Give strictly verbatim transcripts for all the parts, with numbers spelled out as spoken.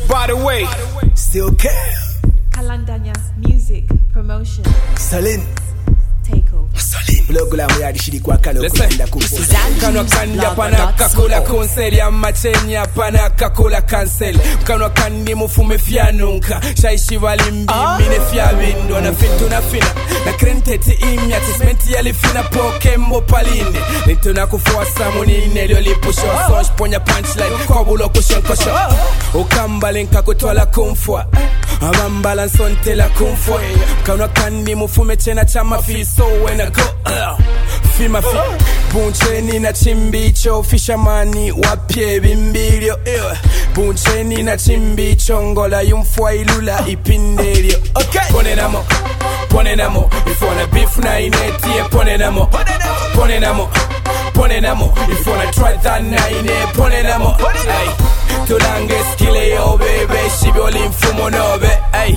By the way, still care. Kalandanya Music Promotion. Saline. Takeover. Saline. Blogula muyadi shiri kwa kalo kunda kuposa. Kano kanja panaka kula konseli ya machenya panaka kula cancel. Kano kandi mufume fianunka. Shaishi walimbi mine fiabindo na fintu na fina. Na krenteti imya tismenti ya lifina pokembo paline. Lintu na kufuasa munine lio lipusho. Sonj ponya punchline kwa bulo kushenkosho. Ukamba linka kutwala kumfwa. Amambala nsonte la kumfwa. Kano kandi mufume chena chama fiso. So when I go, uh, fima fi Buncheni na chimbicho Fishamani wapye bimbilio uh, Buncheni na chimbicho Ngola yumfwa ilula ipindelio Okay Pone namo, pone namo If wanna beef na inetie Pone namo, pone namo Pone namo If wanna try that na ine Pone namo Ay Tulange skile yo bebe Shibioli mfumo nobe Ay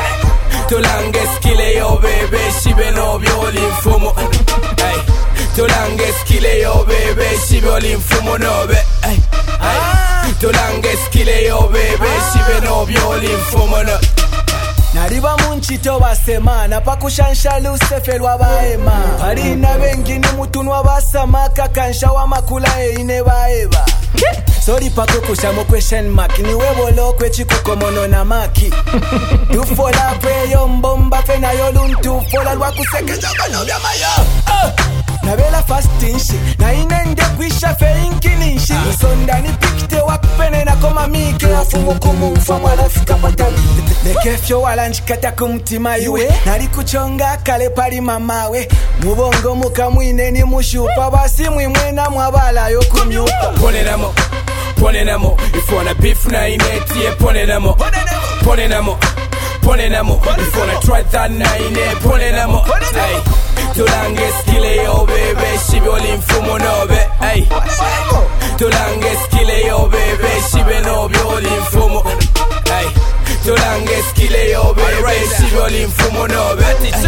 Tulange skile yo bebe Shibe no bioli mfumo Ay Tulange skile yo bebe Shibioli mfumo nobe Ay Ay Tulange skile yo bebe Shibe no bioli mfumo no Nariba munchito basemana pakushansha lusefe lwa baema Parina bengi ni mutunwa basamaka kansha wa makula eine baeba Sorry pako kushamo question mark ni webolo kwechikuko mono na maki Dufola pe yombomba fe na yoluntu fola lwa kusekeja bano bya mayo Nabela fastinshi na inende kwisha fe inkininshi Sonda ni pikte wakupene na koma mike afumu kumumfa mwala fika patali Nekefyo wala njikata kumtima iwe Nari kuchonga kale pari mamawe Mubongo muka mwine ni mushupa Basi mwimwe na mwabala yo kumyupa Pone namo, pone namo If wanna beef na inetie Pone namo, pone namo Pone namo If wanna try that na ine Pone namo Ay Tulange skile yo bebe Shibioli mfumo nobe Ay Tulange skile yo bebe Shibe no bioli mfumo Ay Tulange skile yo bebe Shibioli mfumo nobe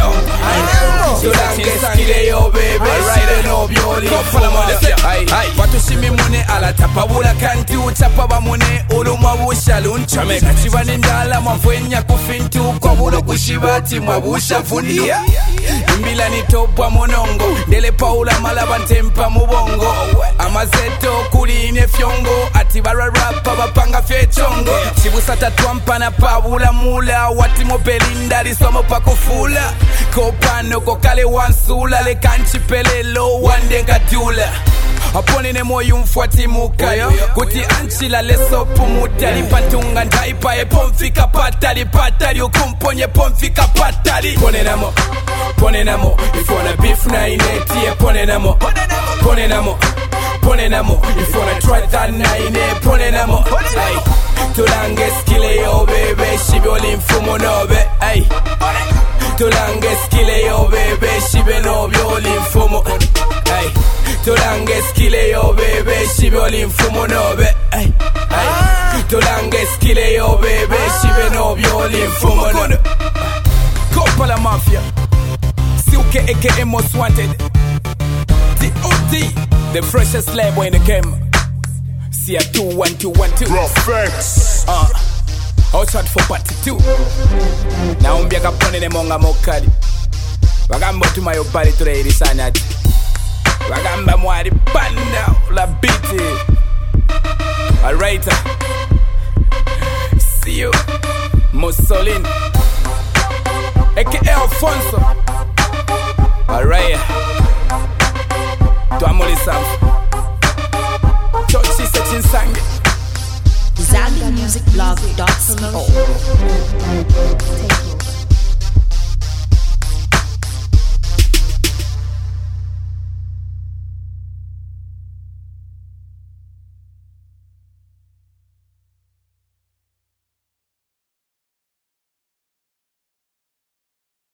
Tulange skile yo bebe Shibe no bioli mfumo Watu shimi mune ala tapa wula kanti uchapa wa mune Uluma wusha lunchu Kachiva nindala mwafwenya kufintu Kwa wulo kushibati mwabusha fundi Mbila ni topa monongo Dele paula malaba ntempa mubongo Amazeto kuline fyongo Atibara rapa bapanga fyechongo Chibusa tatuampa na pabula mula Wati mobelinda lisomo pakufula Kopano kokale wansula Le kanchi pelelo wandenga dula Apone ne moyo mfuati mukayo Kuti anchila leso pumuta Lipantunga ndaipa e pomfika patali Patali ukumponye pomfika patali Pone namo, pone namo If wanna beef na inetie Pone namo, pone namo Pone namo If wanna try that na ine Pone namo Ay Tulange skile yo bebe Shibioli mfumo nobe Ay Tulange skile yo bebe Shibe no bioli mfumo Ay Tulange skile yo bebe Shibioli mfumo nobe Ay Ay Tulange skile yo bebe Shibe no bioli mfumo no Kopa la Mafia Silke aka Most Wanted D O D The freshest label in the game C R two one two one two Perfect Uh Outside for party two Na umbia kapone ne monga mokali Wagamba tuma yo body to the irisanati Wagamba mwari banda la biti Alright See you Mussolini aka Alfonso Alright